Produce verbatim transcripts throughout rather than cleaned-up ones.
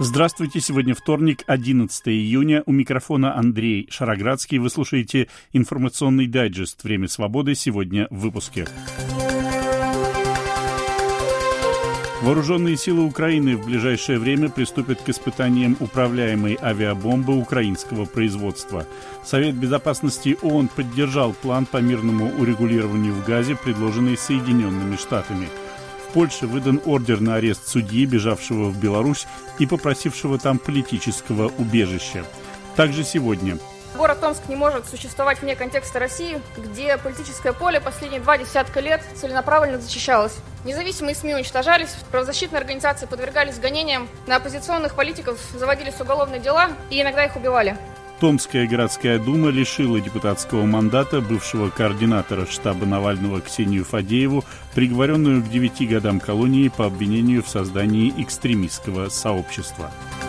Здравствуйте, сегодня вторник, одиннадцатое июня. У микрофона Андрей Шароградский. Вы слушаете информационный дайджест «Время свободы». Сегодня в выпуске. Вооруженные силы Украины в ближайшее время приступят к испытаниям управляемой авиабомбы украинского производства. Совет безопасности ООН поддержал план по мирному урегулированию в Газе, предложенный Соединенными Штатами. В Польше выдан ордер на арест судьи, бежавшего в Беларусь и попросившего там политического убежища. Также сегодня. Город Томск не может существовать вне контекста России, где политическое поле последние два десятка лет целенаправленно зачищалось. Независимые СМИ уничтожались, правозащитные организации подвергались гонениям, на оппозиционных политиков заводились уголовные дела и иногда их убивали. Томская городская дума лишила депутатского мандата бывшего координатора штаба Навального Ксению Фадееву, приговоренную к девяти годам колонии по обвинению в создании экстремистского сообщества.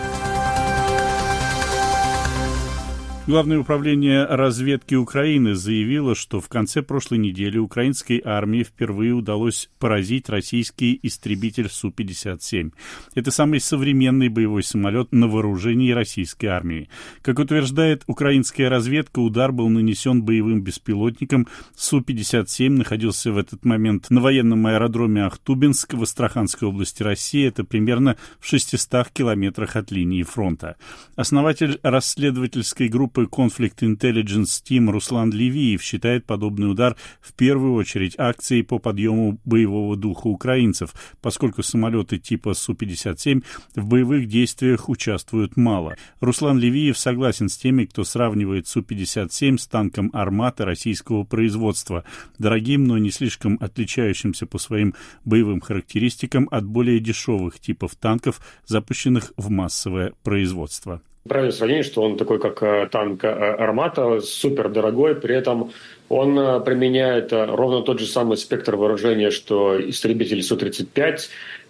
Главное управление разведки Украины заявило, что в конце прошлой недели украинской армии впервые удалось поразить российский истребитель Су пятьдесят семь. Это самый современный боевой самолет на вооружении российской армии. Как утверждает украинская разведка, удар был нанесен боевым беспилотником. Су пятьдесят семь находился в этот момент на военном аэродроме Ахтубинск в Астраханской области России. Это примерно в шестистах километрах от линии фронта. Основатель расследовательской группы Conflict Intelligence Team Руслан Левиев считает подобный удар в первую очередь акцией по подъему боевого духа украинцев, поскольку самолеты типа Су пятьдесят семь в боевых действиях участвуют мало. Руслан Левиев согласен с теми, кто сравнивает Су пятьдесят семь с танком «Армата» российского производства, дорогим, но не слишком отличающимся по своим боевым характеристикам от более дешевых типов танков, запущенных в массовое производство. Правильное сравнение, что он такой, как танк «Армата», супер дорогой, при этом он применяет ровно тот же самый спектр вооружения, что истребитель Су тридцать пять,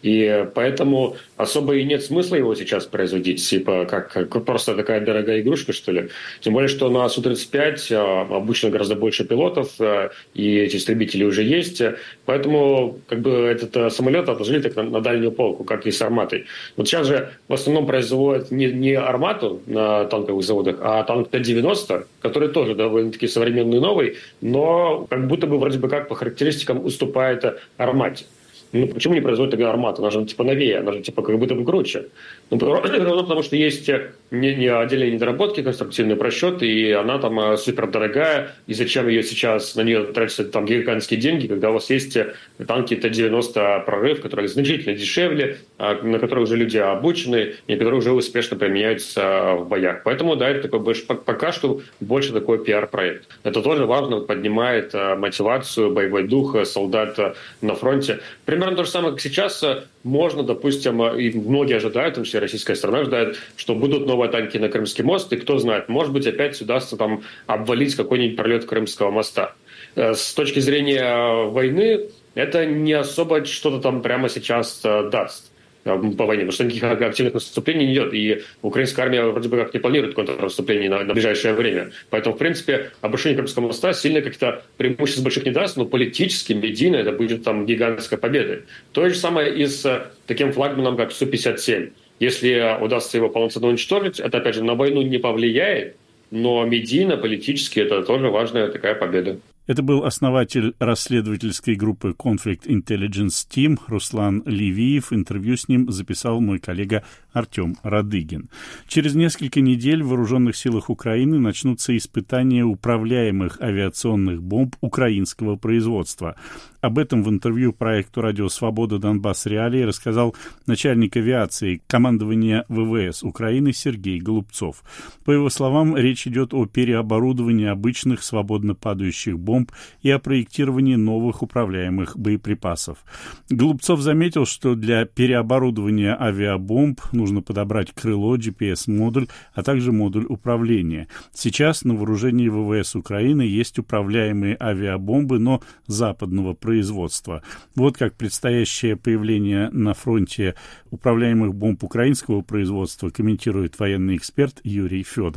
и поэтому особо и нет смысла его сейчас производить, типа как, как просто такая дорогая игрушка, что ли. Тем более, что на Су тридцать пять обычно гораздо больше пилотов, и эти истребители уже есть, поэтому как бы этот самолет отложили так на, на дальнюю полку, как и с «Арматой». Вот сейчас же в основном производят не, не «Армату» на танковых заводах, а танк Т девяносто, который тоже довольно-таки современный и новый, но как будто бы вроде бы как по характеристикам уступает «Армате». Ну, почему не производят тогда «Армату»? Она же типа новее, она же типа как будто бы круче. Ну, потому что есть не, не отдельные недоработки, конструктивный просчет, и она там супердорогая, и зачем ее сейчас, на нее тратятся там гигантские деньги, когда у вас есть танки Т девяносто «Прорыв», которые значительно дешевле, на которые уже люди обучены, и которые уже успешно применяются в боях. Поэтому, да, это такой больше, пока что больше такой пиар-проект. Это тоже важно, поднимает мотивацию, боевой дух солдат на фронте. Примерно то же самое, как сейчас. Можно, допустим, и многие ожидают, в том числе российская сторона ожидает, что будут новые танки на Крымский мост, и кто знает, может быть, опять удастся там обвалить какой-нибудь пролет Крымского моста. С точки зрения войны, это не особо что-то там прямо сейчас даст по войне, потому что никаких активных наступлений не идет, и украинская армия вроде бы как не планирует контрнаступление на, на ближайшее время. Поэтому, в принципе, обрушение Крымского моста сильно как-то преимуществ больших не даст, но политически, медийно это будет там гигантской победой. То же самое и с таким флагманом, как Су пятьдесят семь. Если удастся его полноценно уничтожить, это, опять же, на войну не повлияет, но медийно, политически это тоже важная такая победа. Это был основатель расследовательской группы Conflict Intelligence Team Руслан Левиев. Интервью с ним записал мой коллега Артем Радыгин. Через несколько недель в вооруженных силах Украины начнутся испытания управляемых авиационных бомб украинского производства. Об этом в интервью проекту «Радио Свобода. Донбасс. Реалии» рассказал начальник авиации командования вэ вэ эс Украины Сергей Голубцов. По его словам, речь идет о переоборудовании обычных свободно падающих бомб и о проектировании новых управляемых боеприпасов. Голубцов заметил, что для переоборудования авиабомб нужно подобрать крыло, джи пи эс-модуль, а также модуль управления. Сейчас на вооружении вэ вэ эс Украины есть управляемые авиабомбы, но западного производства. производства. Вот как предстоящее появление на фронте управляемых бомб украинского производства комментирует военный эксперт Юрий Федоров.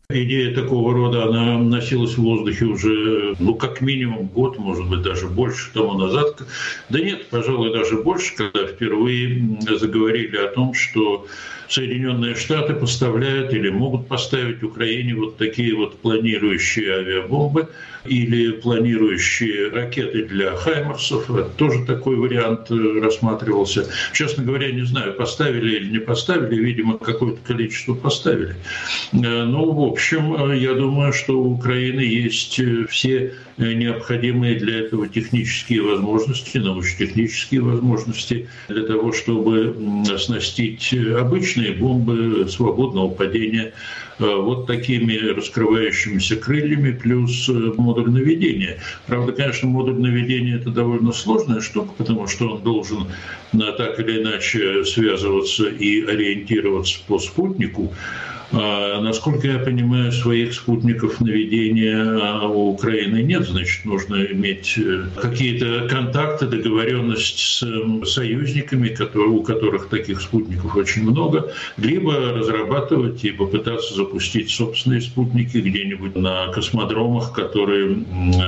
Идея такого рода, она носилась в воздухе уже, ну, как минимум год, может быть, даже больше тому назад. Да нет, пожалуй, даже больше, когда впервые заговорили о том, что Соединенные Штаты поставляют или могут поставить Украине вот такие вот планирующие авиабомбы или планирующие ракеты для «Хаймарсов». Это тоже такой вариант рассматривался. Честно говоря, не знаю, поставили или не поставили, видимо, какое-то количество поставили. Ну, в общем, я думаю, что у Украины есть все необходимые для этого технические возможности, научно-технические возможности для того, чтобы оснастить обычные бомбы свободного падения вот такими раскрывающимися крыльями плюс модуль наведения. Правда, конечно, модуль наведения – это довольно сложная штука, потому что он должен так или иначе связываться и ориентироваться по спутнику. А, насколько я понимаю, своих спутников наведения у Украины нет, значит, нужно иметь какие-то контакты, договоренность с союзниками, которые, у которых таких спутников очень много, либо разрабатывать и попытаться запустить собственные спутники где-нибудь на космодромах, которые,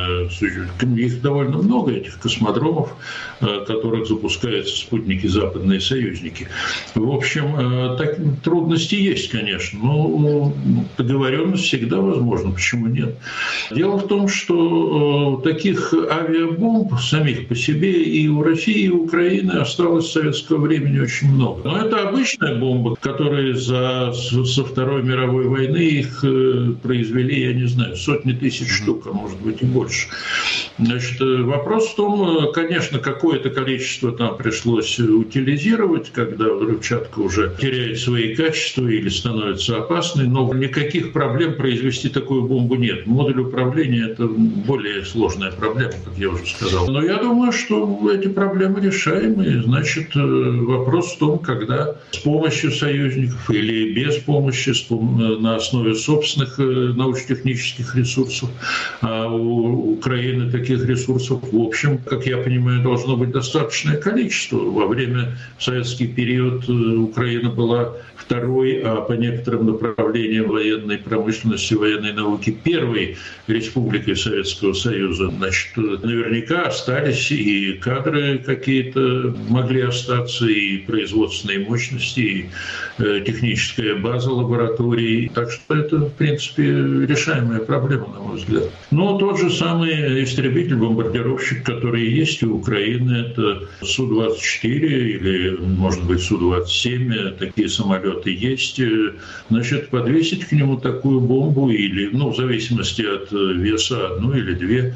их довольно много, этих космодромов, которых запускаются спутники западные союзники. В общем, так, трудности есть, конечно. Ну, договоренность всегда возможна, почему нет? Дело в том, что э, таких авиабомб самих по себе и у России, и у Украины осталось с советского времени очень много. Но это обычная бомба, которые за, со Второй мировой войны их э, произвели, я не знаю, сотни тысяч штук, а может быть и больше. Значит, вопрос в том, конечно, какое-то количество там пришлось утилизировать, когда взрывчатка уже теряет свои качества или становится опасной, но никаких проблем произвести такую бомбу нет. Модуль управления – это более сложная проблема, как я уже сказал. Но я думаю, что эти проблемы решаемые. Значит, вопрос в том, когда с помощью союзников или без помощи, на основе собственных научно-технических ресурсов, а у Украины таких ресурсов, в общем, как я понимаю, должно быть достаточное количество. Во время советский период Украина была второй, а по некоторым направлениям военной промышленности, военной науки первой республикой Советского Союза. Значит, наверняка остались и кадры какие-то могли остаться, и производственные мощности, и техническая база лабораторий. Так что это, в принципе, решаемая проблема, на мой взгляд. Но тот же самый истребитель-бомбардировщик, который есть у Украины, это Су двадцать четыре или, может быть, Су двадцать семь, такие самолеты есть. Значит, подвесить к нему такую бомбу или, ну, в зависимости от веса, одну или две,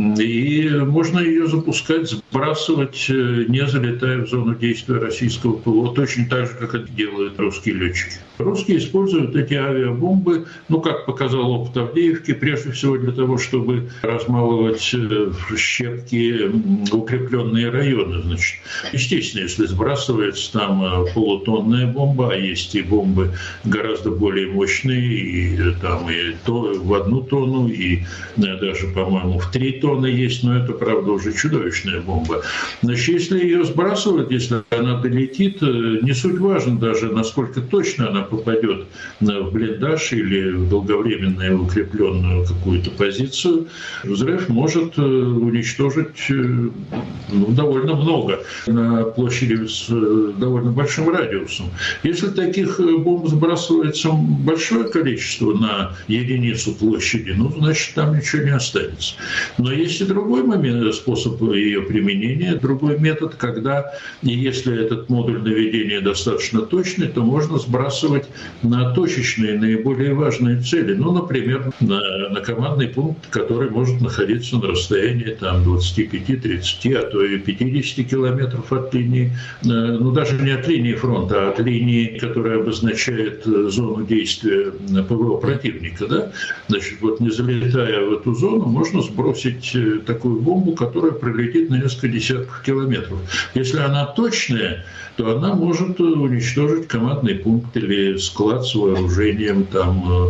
и можно ее запускать, сбрасывать, не залетая в зону действия российского ПВО, точно так же, как это делают русские летчики. Русские используют эти авиабомбы, ну, как показал опыт Авдеевки, прежде всего для того, чтобы размалывать в щепки укрепленные районы. Значит, естественно, если сбрасывается там полутонная бомба, а есть и бомбы гораздо более мощные, и там и то, в одну тонну, и даже, по-моему, в три тонны есть, но это, правда, уже чудовищная бомба. Значит, если ее сбрасывать, если она долетит, не суть важно даже, насколько точно она попадет в блиндаж или в долговременную укрепленную какую-то позицию, взрыв может уничтожить, ну, довольно много на площади с довольно большим радиусом. Если таких бомб сбрасывается большое количество на единицу площади, ну, значит, там ничего не останется. Но есть и другой момент, способ ее применения, другой метод, когда, если этот модуль наведения достаточно точный, то можно сбрасывать на точечные, наиболее важные цели. Ну, например, на, на командный пункт, который может находиться на расстоянии там, двадцать пять тридцать, а то и пятьдесят километров от линии, ну, даже не от линии фронта, а от линии, которая обозначает зону действия ПВО противника. Да? Значит, вот не залетая в эту зону, можно сбросить такую бомбу, которая пролетит на несколько десятков километров. Если она точная, то она может уничтожить командный пункт или склад с вооружением, там,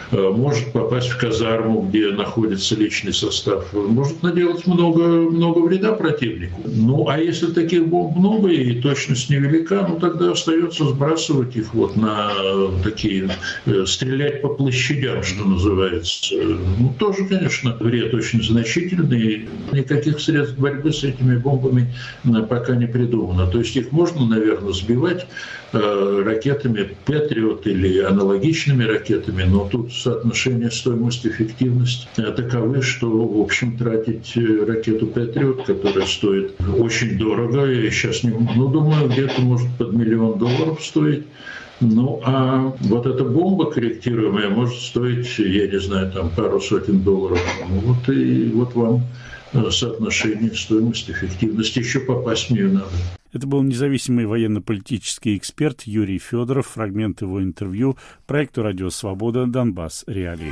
может попасть в казарму, где находится личный состав, может наделать много, много вреда противнику. Ну, а если таких бомб много и точность невелика, ну, тогда остается сбрасывать их вот на такие, стрелять по площадям, что называется. Ну, тоже, конечно, вред очень значительный. Никаких средств борьбы с этими бомбами пока не придумано. То есть их можно, наверное, сбивать э, ракетами «Патриот» или аналогичными ракетами, но тут соотношение стоимость-эффективность таковы, что, в общем, тратить ракету «Патриот», которая стоит очень дорого, я сейчас не, ну, думаю, где-то может под миллион долларов стоить. Ну, а вот эта бомба корректируемая может стоить, я не знаю, там пару сотен долларов. Ну, вот и вот вам соотношение стоимость-эффективность. Еще попасть в нее надо. Это был независимый военно-политический эксперт Юрий Федоров. Фрагмент его интервью проекту «Радио Свобода. Донбасс. Реалии».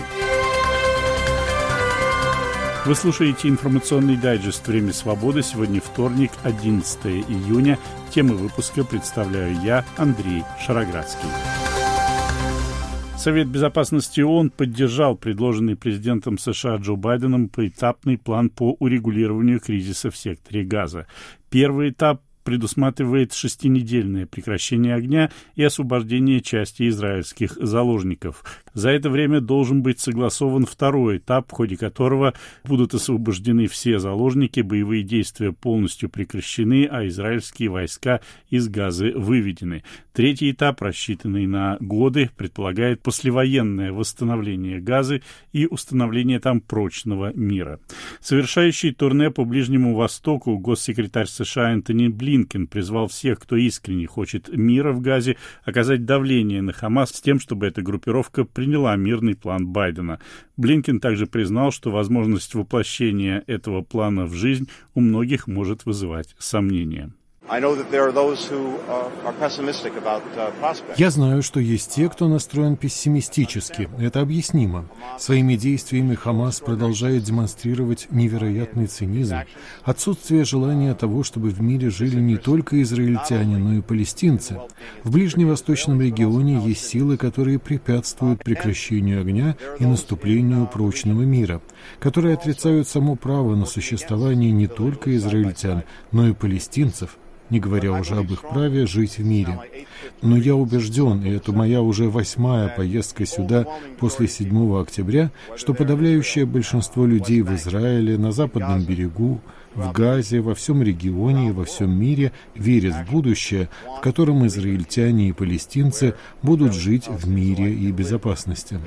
Вы слушаете информационный дайджест «Время свободы». Сегодня вторник, одиннадцатое июня. Темы выпуска представляю я, Андрей Шароградский. Совет Безопасности ООН поддержал предложенный президентом США Джо Байденом поэтапный план по урегулированию кризиса в секторе Газа. Первый этап предусматривает шестинедельное прекращение огня и освобождение части израильских заложников. За это время должен быть согласован второй этап, в ходе которого будут освобождены все заложники, боевые действия полностью прекращены, а израильские войска из Газы выведены. Третий этап, рассчитанный на годы, предполагает послевоенное восстановление Газы и установление там прочного мира. Совершающий турне по Ближнему Востоку госсекретарь США Энтони Блинкен призвал всех, кто искренне хочет мира в Газе, оказать давление на Хамас с тем, чтобы эта группировка приняла мирный план Байдена. Блинкен также признал, что возможность воплощения этого плана в жизнь у многих может вызывать сомнения. Я знаю, что есть те, кто настроен пессимистически. Это объяснимо. Своими действиями Хамас продолжает демонстрировать невероятный цинизм, отсутствие желания того, чтобы в мире жили не только израильтяне, но и палестинцы. В ближневосточном регионе есть силы, которые препятствуют прекращению огня и наступлению прочного мира, которые отрицают само право на существование не только израильтян, но и палестинцев, не говоря уже об их праве жить в мире. Но я убежден, и это моя уже восьмая поездка сюда после седьмого октября, что подавляющее большинство людей в Израиле, на Западном берегу, в Газе, во всем регионе и во всем мире верят в будущее, в котором израильтяне и палестинцы будут жить в мире и безопасности.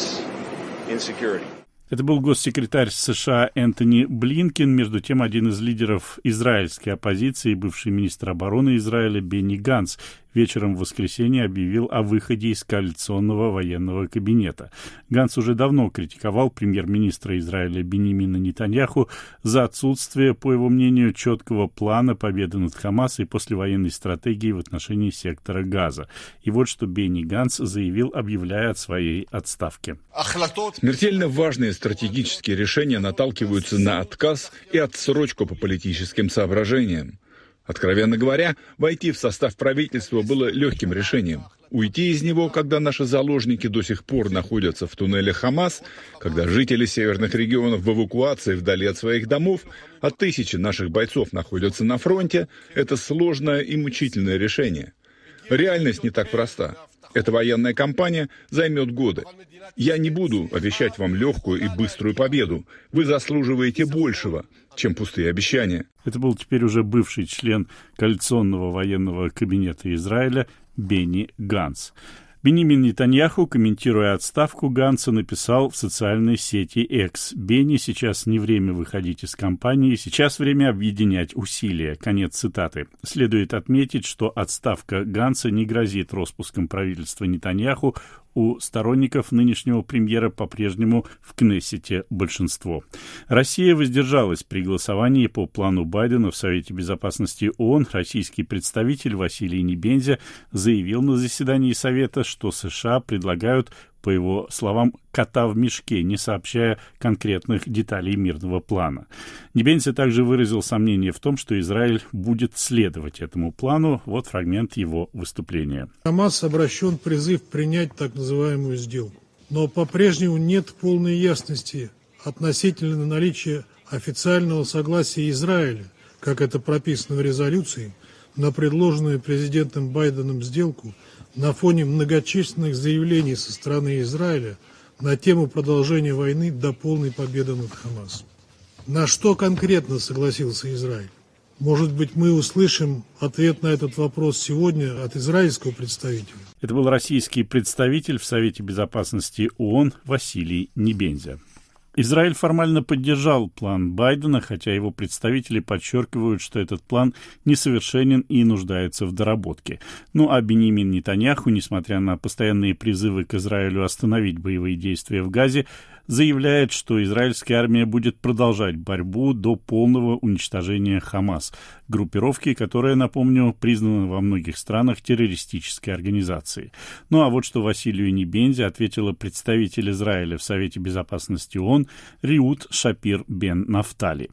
Это был госсекретарь США Энтони Блинкен. Между тем, один из лидеров израильской оппозиции, бывший министр обороны Израиля Бенни Ганц, вечером в воскресенье объявил о выходе из коалиционного военного кабинета. Ганц уже давно критиковал премьер-министра Израиля Биньямина Нетаньяху за отсутствие, по его мнению, четкого плана победы над Хамас и послевоенной стратегии в отношении сектора Газа. И вот что Бенни Ганц заявил, объявляя о своей отставке. Смертельно важные стратегические решения наталкиваются на отказ и отсрочку по политическим соображениям. Откровенно говоря, войти в состав правительства было легким решением. Уйти из него, когда наши заложники до сих пор находятся в туннеле Хамас, когда жители северных регионов в эвакуации вдали от своих домов, а тысячи наших бойцов находятся на фронте, это сложное и мучительное решение. Реальность не так проста. Эта военная кампания займет годы. Я не буду обещать вам легкую и быструю победу. Вы заслуживаете большего, чем пустые обещания. Это был теперь уже бывший член коалиционного военного кабинета Израиля Бенни Ганц. Биньямин Нетаньяху, комментируя отставку Ганца, написал в социальной сети X: «Бенни, сейчас не время выходить из кампании, сейчас время объединять усилия». Конец цитаты. Следует отметить, что отставка Ганца не грозит распуском правительства Нетаньяху. У сторонников нынешнего премьера по-прежнему в Кнессете большинство. Россия воздержалась при голосовании по плану Байдена в Совете Безопасности ООН. Российский представитель Василий Небензя заявил на заседании Совета, что США предлагают, по его словам, кота в мешке, не сообщая конкретных деталей мирного плана. Небензя также выразил сомнение в том, что Израиль будет следовать этому плану. Вот фрагмент его выступления. Хамас обращен призыв принять так называемую сделку. но по-прежнему нет полной ясности относительно наличия официального согласия Израиля, как это прописано в резолюции, на предложенную президентом Байденом сделку на фоне многочисленных заявлений со стороны Израиля на тему продолжения войны до полной победы над Хамас. На что конкретно согласился Израиль? Может быть, мы услышим ответ на этот вопрос сегодня от израильского представителя? Это был российский представитель в Совете Безопасности ООН Василий Небензя. Израиль формально поддержал план Байдена, хотя его представители подчеркивают, что этот план несовершенен и нуждается в доработке. Ну а Биньямин Нетаньяху, несмотря на постоянные призывы к Израилю остановить боевые действия в Газе, заявляет, что израильская армия будет продолжать борьбу до полного уничтожения Хамас, группировки, которая, напомню, признана во многих странах террористической организацией. Ну а вот что Василию Небензе ответила представитель Израиля в Совете Безопасности ООН Риут Шапир бен Нафтали.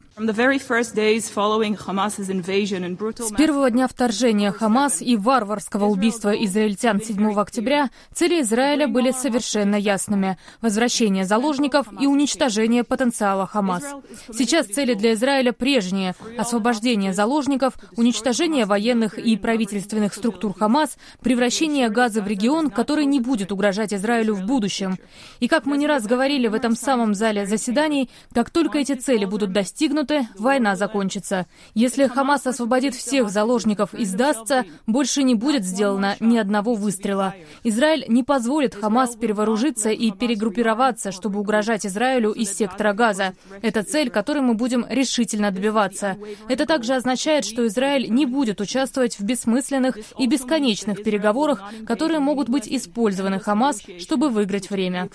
С первого дня вторжения Хамас и варварского убийства израильтян седьмого октября цели Израиля были совершенно ясными – возвращение заложников и уничтожение потенциала Хамас. Сейчас цели для Израиля прежние – освобождение заложников, уничтожение военных и правительственных структур Хамас, превращение Газа в регион, который не будет угрожать Израилю в будущем. И как мы не раз говорили в этом самом зале заседаний, как только эти цели будут достигнуты, война закончится. Если Хамас освободит всех заложников и сдастся, больше не будет сделано ни одного выстрела. Израиль не позволит Хамас перевооружиться и перегруппироваться, чтобы угрожать Израилю из сектора Газа. Это цель, которой мы будем решительно добиваться. Это также означает, что Израиль не будет участвовать в бессмысленных и бесконечных переговорах, которые могут быть использованы Хамас, чтобы выиграть время.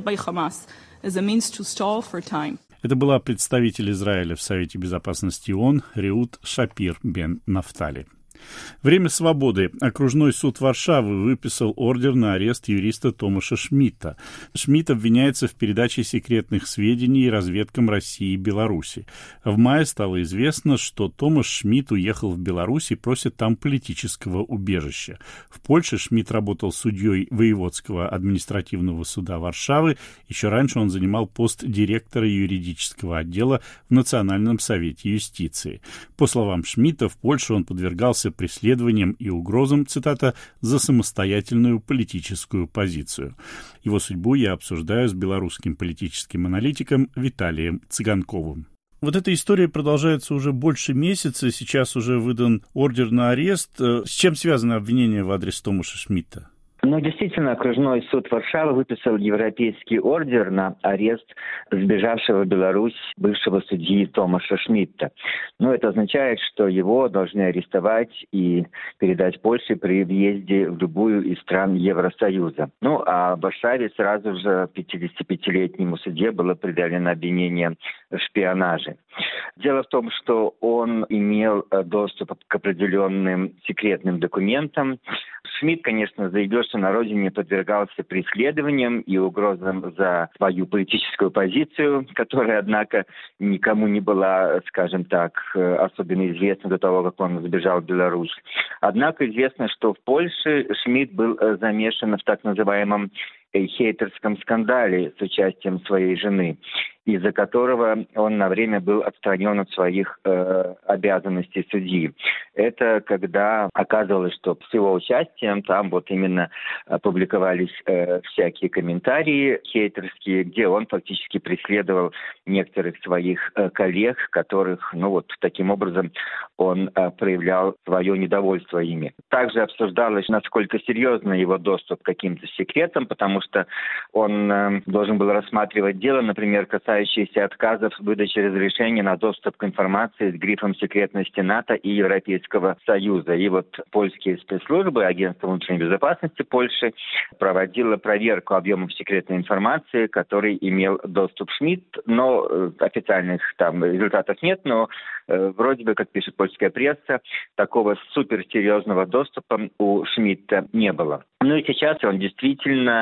Это была представитель Израиля в Совете Безопасности ООН Риут Шапир бен Нафтали. Время свободы. Окружной суд Варшавы выписал ордер на арест юриста Томаша Шмидта. Шмидт обвиняется в передаче секретных сведений разведкам России и Беларуси. В мае стало известно, что Томаш Шмидт уехал в Беларусь и просит там политического убежища. В Польше Шмидт работал судьей Воеводского административного суда Варшавы. Еще раньше он занимал пост директора юридического отдела в Национальном совете юстиции. По словам Шмидта, в Польше он подвергался преследованиям и угрозам, цитата, «за самостоятельную политическую позицию». Его судьбу я обсуждаю с белорусским политическим аналитиком Виталием Цыганковым. Вот эта история продолжается уже больше месяца, сейчас уже выдан ордер на арест. С чем связано обвинение в адрес Томаша Шмидта? Ну, действительно, окружной суд Варшавы выписал европейский ордер на арест сбежавшего в Беларусь бывшего судьи Томаша Шмидта. Но это означает, что его должны арестовать и передать Польше при въезде в любую из стран Евросоюза. Ну, а в Варшаве сразу же пятидесятипятилетнему судье было предъявлено обвинение в шпионаже. Дело в том, что он имел доступ к определенным секретным документам. Шмидт, конечно, заявил, что на родине подвергался преследованиям и угрозам за свою политическую позицию, которая, однако, никому не была, скажем так, особенно известна до того, как он сбежал в Беларусь. Однако известно, что в Польше Шмидт был замешан в так называемом хейтерском скандале с участием своей жены, из-за которого он на время был отстранен от своих э, обязанностей судьи. Это когда оказывалось, что с его участием там вот именно публиковались э, всякие комментарии хейтерские, где он фактически преследовал некоторых своих э, коллег, которых, ну вот таким образом он э, проявлял свое недовольство ими. Также обсуждалось, насколько серьезно его доступ к каким-то секретам, потому что он э, должен был рассматривать дело, например, касающееся отказов в выдаче разрешения на доступ к информации с грифом секретности НАТО и Европейского Союза. И вот польские спецслужбы, Агентство внутренней безопасности Польши, проводило проверку объемов секретной информации, который имел доступ Шмидт, но э, официальных там результатов нет, но э, вроде бы, как пишет польская пресса, такого суперсерьезного доступа у Шмидта не было. Ну и сейчас он действительно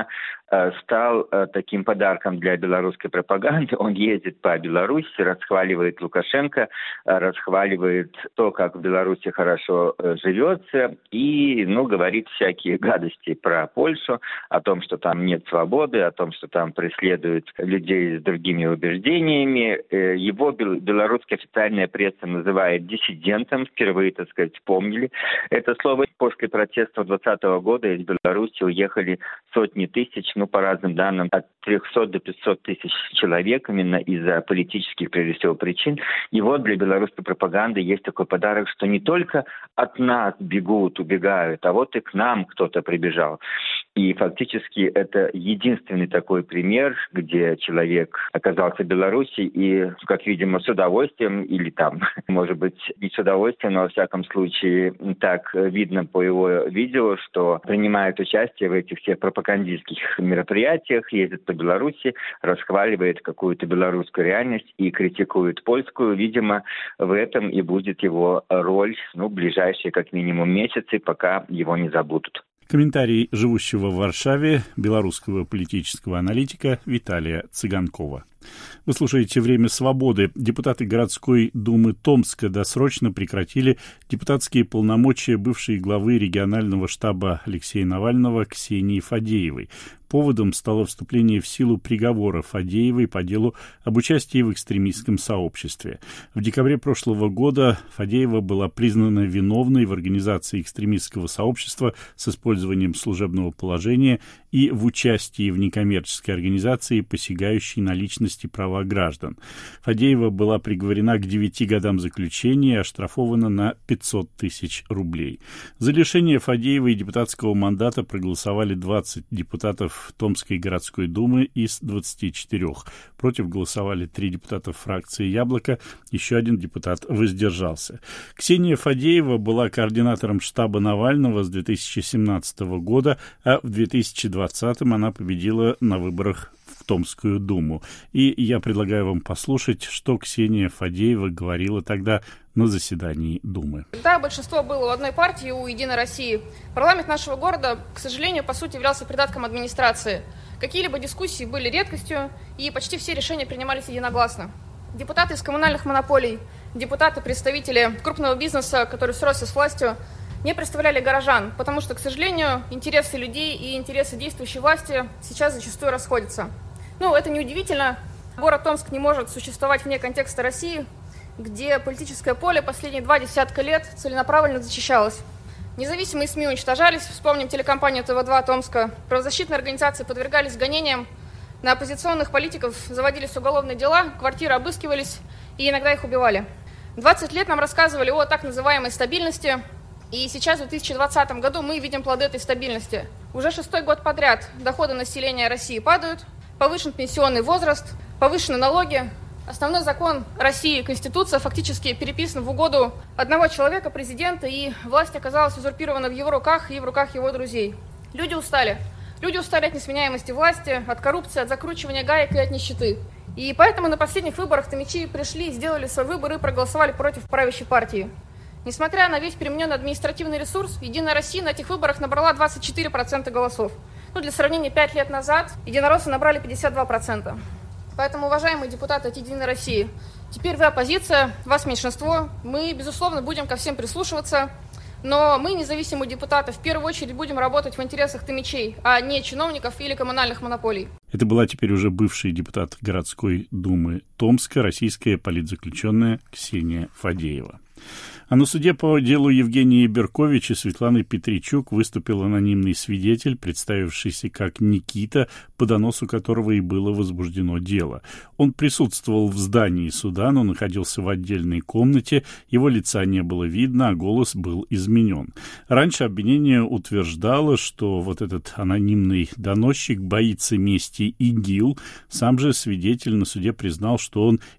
стал таким подарком для белорусской пропаганды. Он ездит по Беларуси, расхваливает Лукашенко, расхваливает то, как в Беларуси хорошо живется, и, ну, говорит всякие гадости про Польшу, о том, что там нет свободы, о том, что там преследуют людей с другими убеждениями. Его белорусская официальная пресса называет диссидентом, впервые, так сказать, вспомнили это слово. После протестов двадцатого года из Беларуси уехали сотни тысяч, ну, по разным данным, от трехсот до пятисот тысяч человек именно из-за политических, прежде всего, причин. И вот для белорусской пропаганды есть такой подарок, что не только от нас бегут, убегают, а вот и к нам кто-то прибежал. И фактически это единственный такой пример, где человек оказался в Беларуси и, как видимо, с удовольствием, или там, может быть, не с удовольствием, но во всяком случае так видно по его видео, что принимает участие в этих всех пропагандистских мероприятиях, ездит по Беларуси, расхваливает какую-то белорусскую реальность и критикует польскую. Видимо, в этом и будет его роль, ну, в ближайшие как минимум месяцы, пока его не забудут. Комментарий живущего в Варшаве белорусского политического аналитика Виталия Цыганкова. Вы слушаете «Время свободы». Депутаты городской думы Томска досрочно прекратили депутатские полномочия бывшей главы регионального штаба Алексея Навального Ксении Фадеевой. Поводом стало вступление в силу приговора Фадеевой по делу об участии в экстремистском сообществе. В декабре прошлого года Фадеева была признана виновной в организации экстремистского сообщества с использованием служебного положения и в участии в некоммерческой организации, посягающей на личности права граждан. Фадеева была приговорена к девяти годам заключения и оштрафована на пятьсот тысяч рублей. За лишение Фадеевой депутатского мандата проголосовали двадцать депутатов Томской городской думы из двадцати четырёх. Против голосовали три депутата фракции «Яблоко», еще один депутат воздержался. Ксения Фадеева была координатором штаба Навального с две тысячи семнадцатого года, а в две тысячи двадцатом она победила на выборах в Томскую думу. И я предлагаю вам послушать, что Ксения Фадеева говорила тогда на заседании Думы. Да, большинство было у одной партии, у «Единой России». Парламент нашего города, к сожалению, по сути, являлся придатком администрации. Какие-либо дискуссии были редкостью, и почти все решения принимались единогласно. Депутаты из коммунальных монополий, депутаты, представители крупного бизнеса, который сросся с властью, не представляли горожан, потому что, к сожалению, интересы людей и интересы действующей власти сейчас зачастую расходятся. Ну, это неудивительно. Город Томск не может существовать вне контекста России, где политическое поле последние два десятка лет целенаправленно зачищалось. Независимые СМИ уничтожались, вспомним телекомпанию тэ вэ два Томска, правозащитные организации подвергались гонениям, на оппозиционных политиков заводились уголовные дела, квартиры обыскивались и иногда их убивали. двадцать лет нам рассказывали о так называемой стабильности, и сейчас в две тысячи двадцатом году мы видим плоды этой стабильности. Уже шестой год подряд доходы населения России падают, повышен пенсионный возраст, повышены налоги. Основной закон России, Конституция, фактически переписан в угоду одного человека, президента, и власть оказалась узурпирована в его руках и в руках его друзей. Люди устали. Люди устали от несменяемости власти, от коррупции, от закручивания гаек и от нищеты. И поэтому на последних выборах томичи пришли, сделали свой выбор и проголосовали против правящей партии. Несмотря на весь примененный административный ресурс, «Единая Россия» на этих выборах набрала двадцать четыре процента голосов. Ну, для сравнения, пять лет назад единороссы набрали пятьдесят два процента. Поэтому, уважаемые депутаты от «Единой России», теперь вы оппозиция, вас меньшинство. Мы, безусловно, будем ко всем прислушиваться. Но мы, независимые депутаты, в первую очередь будем работать в интересах томичей, а не чиновников или коммунальных монополий. Это была теперь уже бывший депутат городской думы Томска, российская политзаключенная Ксения Фадеева. А на суде по делу Евгении Беркович и Светланы Петричук выступил анонимный свидетель, представившийся как Никита, по доносу которого и было возбуждено дело. Он присутствовал в здании суда, но находился в отдельной комнате, его лица не было видно, а голос был изменен. Раньше обвинение утверждало, что вот этот анонимный доносчик боится мести ИГИЛ. Сам же свидетель на суде признал, что он из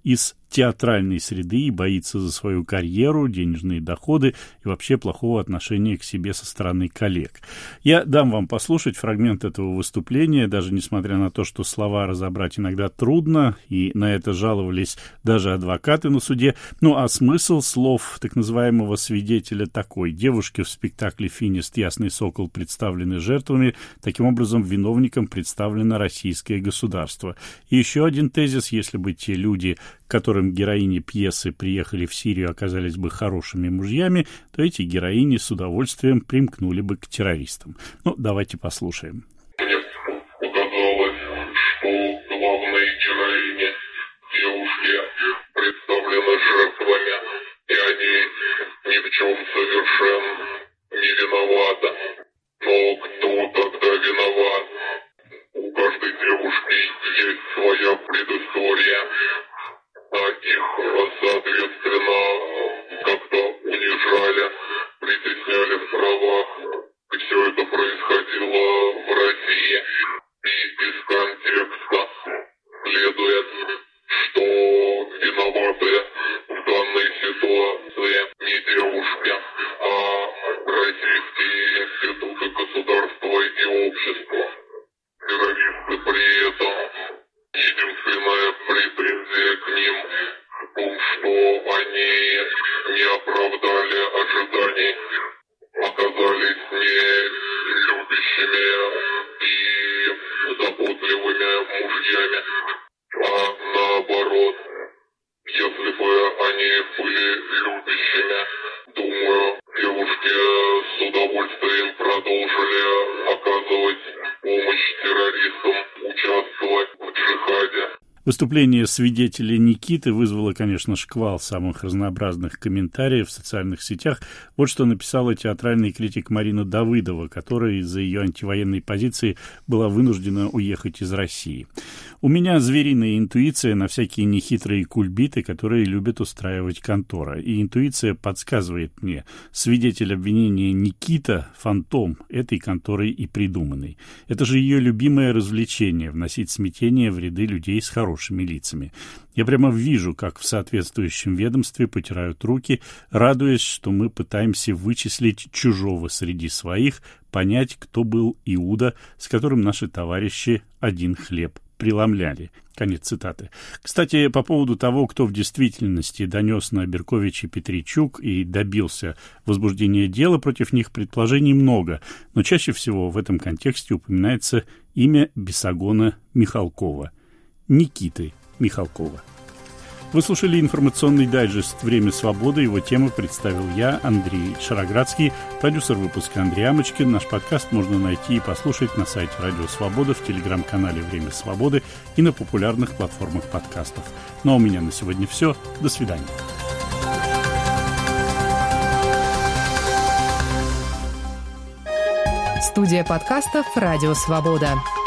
театральной среды и боится за свою карьеру, денежные доходы и вообще плохого отношения к себе со стороны коллег. Я дам вам послушать фрагмент этого выступления, даже несмотря на то, что слова разобрать иногда трудно, и на это жаловались даже адвокаты на суде. Ну а смысл слов так называемого свидетеля такой: девушки в спектакле «Финист. Ясный сокол» представлены жертвами, таким образом виновником представлено российское государство. И еще один тезис: если бы те люди, к которым героини пьесы приехали в Сирию, оказались бы хорошими мужьями, то эти героини с удовольствием примкнули бы к террористам. Ну, давайте послушаем. Мне показалось, что главные героини, девушки, представлены жертвами, и они ни в чем совершенно не виноваты. Но кто тогда виноват? У каждой девушки есть своя предыстория. А их, соответственно, как-то унижали, притесняли в правах. И все это происходило в России. И из контекста следует, что виноваты в данной ситуации не девушки, а российские институты государства и общества. Террористы при этом, единственная претензия к ним в том, что они не оправдали ожиданий, оказались не любящими и заботливыми мужьями, а наоборот, если бы они были любящими, думаю, девушки с удовольствием продолжили оказывать помощь террористам, участвовать в джихаде. Выступление свидетеля Никиты вызвало, конечно, шквал самых разнообразных комментариев в социальных сетях. Вот что написала театральный критик Марина Давыдова, которая из-за ее антивоенной позиции была вынуждена уехать из России. «У меня звериная интуиция на всякие нехитрые кульбиты, которые любят устраивать контора. И интуиция подсказывает мне, свидетель обвинения Никита – фантом этой конторы и придуманный. Это же ее любимое развлечение – вносить смятение в ряды людей с хорошими лицами. Я прямо вижу, как в соответствующем ведомстве потирают руки, радуясь, что мы пытаемся вычислить чужого среди своих, понять, кто был Иуда, с которым наши товарищи один хлеб преломляли». Конец цитаты. Кстати, по поводу того, кто в действительности донес на Беркович и Петричук и добился возбуждения дела против них, предположений много, но чаще всего в этом контексте упоминается имя Бесогона Михалкова, Никиты Михалкова. Вы слушали информационный дайджест «Время свободы». Его тему представил я, Андрей Шароградский, продюсер выпуска Андрей Амочкин. Наш подкаст можно найти и послушать на сайте Радио Свобода, в телеграм-канале «Время свободы» и на популярных платформах подкастов. Ну а у меня на сегодня все. До свидания. Студия подкастов «Радио Свобода».